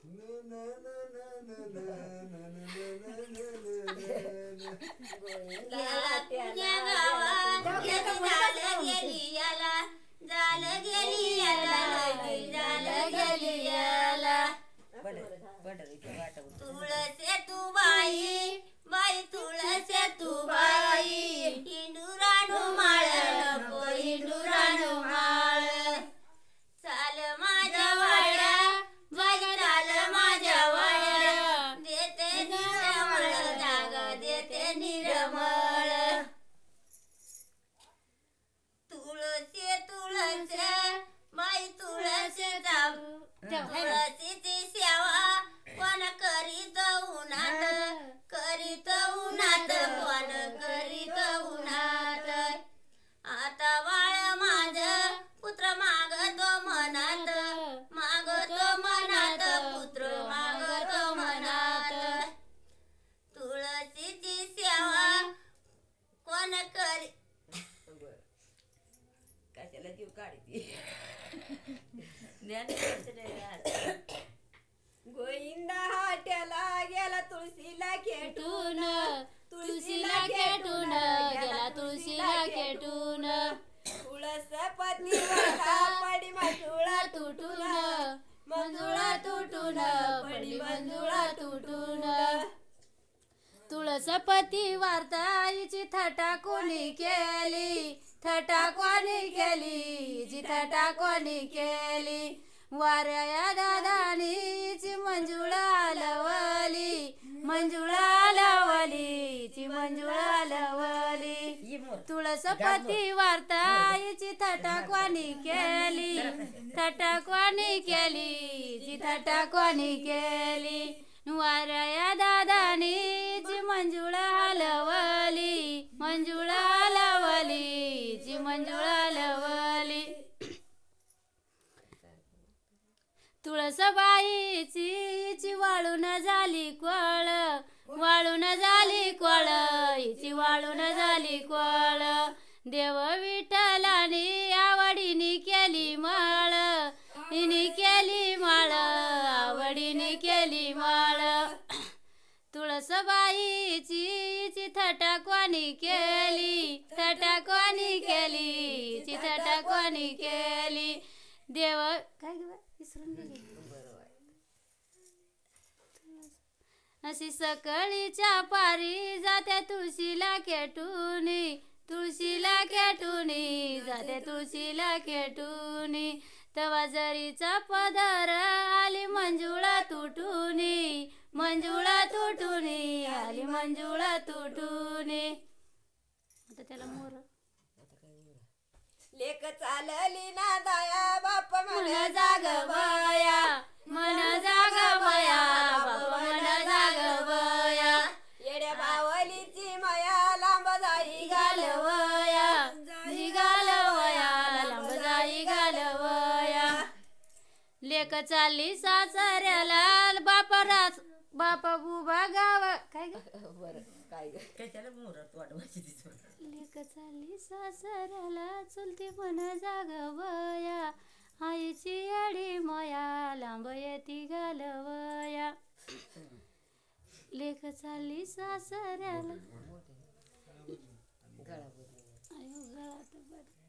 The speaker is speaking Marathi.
तुळसे तू बाई बाई तुळसे तू बाई इंडुराणू माळ नको इंडुराणू माळ चाल माझ्या वाड्या बाई चाल माझ्या वाड्या देते निरमळ जागा देते निरमळ तुळसे तुळसे बाई तुळसेचा तुळशीची सेवा कोण करीत उन्हात कोण करीत उन्हात आता बाळ माझ पुत्र मागतो मनात पुत्र मागतो मनात तुळशीची सेवा कोण करी कशाला जीव काढती गोविंदा हाट्याला गेला तुळशीला खेटून गेला तुळशीला खेटून तुळस पती पडी मंजुळा तुटून पडी मंजुळा तुटून तुळसपती वार्ताईची थटा कोणी केली जी थटा कोणी केली वाऱ्या दादानीची मंजुळा लवली तुळसपती वार्ताईची थटा कोणी केली जी थटा कोणी केली वाऱ्या दादानीची मंजुळा लवली जी मंजुळा लवली तुळसबाईची वाळून झाली कोळ हिची वाळून झाली कोळ देव विठ्ठलानी आवडीनी केली माळ आवडीनी केली माळ तुळसबाईची थटा कोणी केली थटा कोणी केली देव काय ग विसरून गेली अशी सकळीच्या पारी जाते तुळशीला जाते तुळशीला खेटूनी तवा जरीचा पदर आली मंजुळा तुटूनी आली मंजुळा तुटूनी आता त्याला मोर लेक चालली ना दया बाप मन जाग बया बाप मन जाग बया येड्या बावलीची माया लांब जाई घालवया लांब जाई घालवया लेक चालली सासऱ्याला बाप बुबा गाव काय कशाला मोरात वाढवायची लेक चालली सासऱ्याला चलते मन जागवया आईची येडी माया लांब येती घालवया लेक चालली सासऱ्याला